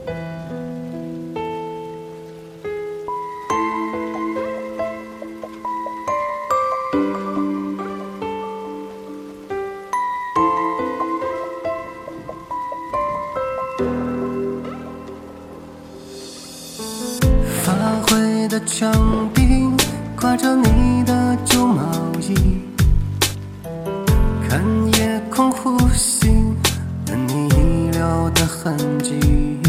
发灰的墙壁挂着你的旧毛衣，看夜空呼吸了你遗留的痕迹。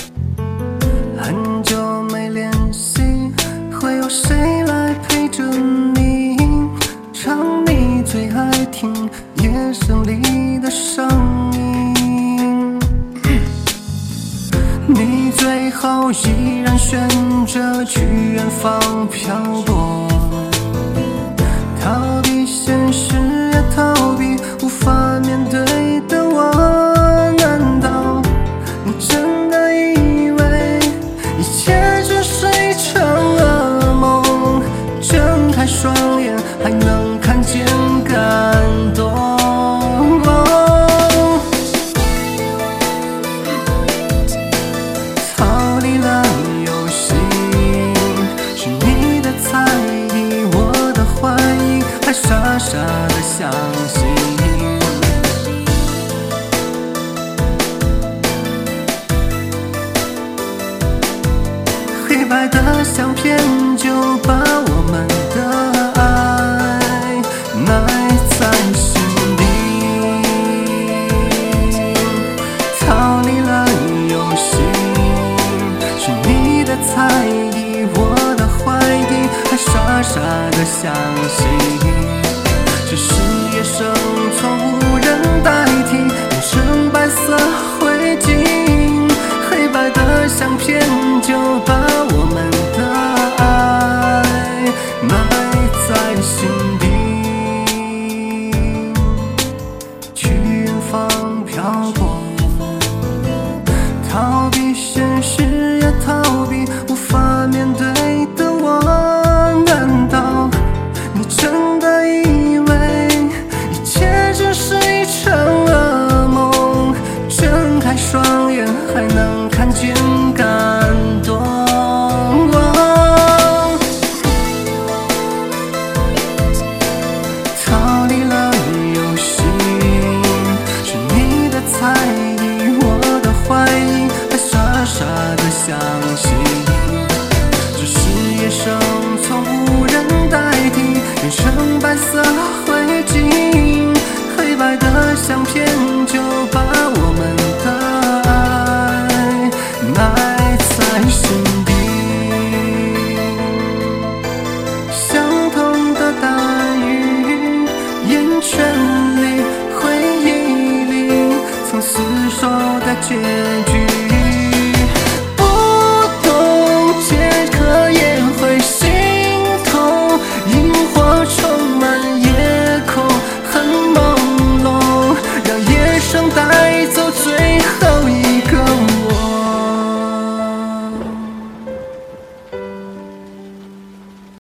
很久没联系，会有谁来陪着你，唱你最爱听夜声里的声音。你最后依然选择去远方漂泊，逃避现实也逃避无法面对的我。难道你真的以为一切只是一场噩梦？睁开双眼还能看见感动。逃离了游戏，是你的猜疑，我的怀疑，还傻傻的相信。黑白的相片就把我们的爱埋在心底。逃离了游戏，是你的猜疑，我的怀疑，还傻傻的相信。这是夜声从无人代替变成白色灰烬，黑白的相片就把我们的爱埋在心底。去远方漂泊，逃避现实也逃避无法面对的我。难道你真的以为一切只是一场噩梦？睁开双眼还能看见感动。逃离了游戏，是你的猜疑，我的怀疑，还傻傻的相信。只是夜声从无人代替变成白色灰烬，黑白的相片就把我们的爱埋在心底。相同的待遇，眼圈里回忆里曾厮守的结局。